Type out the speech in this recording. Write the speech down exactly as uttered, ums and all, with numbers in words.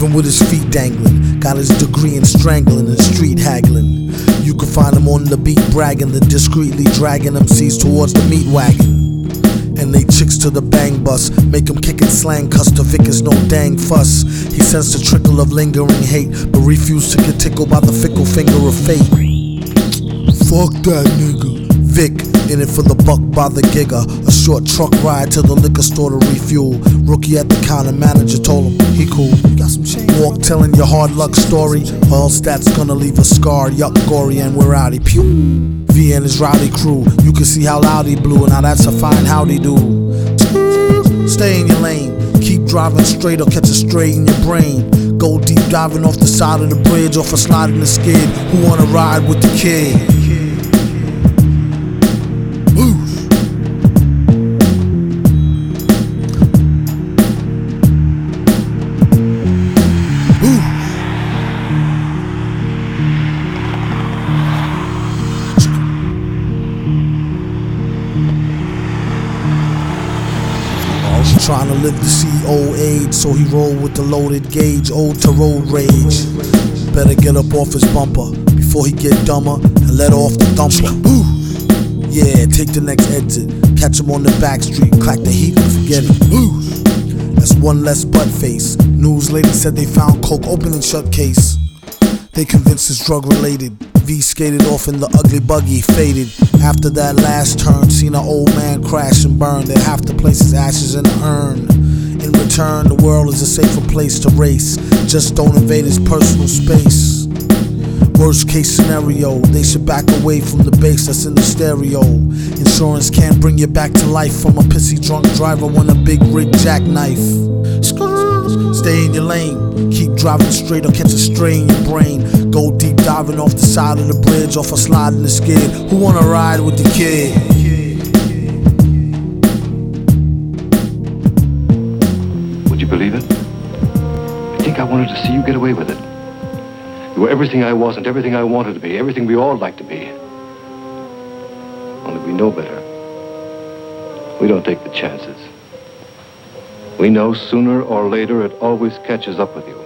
even with his feet dangling. Got his degree in strangling and street haggling. You can find him on the beat bragging, then discreetly dragging M Cs towards the meat wagon. And they chicks to the bang bus, make him kick and slang, cuss to Vic is no dang fuss. He sensed a trickle of lingering hate, but refused to get tickled by the fickle finger of fate. Fuck that nigga. Vic, in it for the buck by the giga. A short truck ride to the liquor store to refuel. Rookie at the counter, manager told him he cool. Got some change. Walk telling your hard luck story, or else that's gonna leave a scar. Yup, gory, and we're outy. Pew. V and his rowdy crew, you can see how loud he blew. Now that's a fine howdy do. Stay in your lane, keep driving straight or catch a stray in your brain. Go deep diving off the side of the bridge, off a slide in the skid. Who wanna ride with the kid? Trying to live to see old age, so he rolled with the loaded gauge, ode to road rage. Better get up off his bumper before he get dumber and let off the thumper. Ooh. Yeah, take the next exit, catch him on the back street, clack the heat and forget it. Ooh. That's one less butt face. News lady said they found coke open and shut case. They convinced it's drug related. V skated off in the ugly buggy, faded. After that last turn, seen an old man crash and burn. They'd have to place his ashes in an urn. In return, the world is a safer place to race. Just don't invade his personal space. Worst case scenario, they should back away from the bass that's in the stereo. Insurance can't bring you back to life from a pissy drunk driver when a big rig jackknife. Stay in your lane, keep driving straight or catch a stray in your brain. Go deep diving off the side of the bridge, off a slide in the skid. Who wanna ride with the kid? Would you believe it? I think I wanted to see you get away with it. You were everything I wasn't, everything I wanted to be, everything we all like to be. Only we know better. We don't take the chances. We know sooner or later it always catches up with you.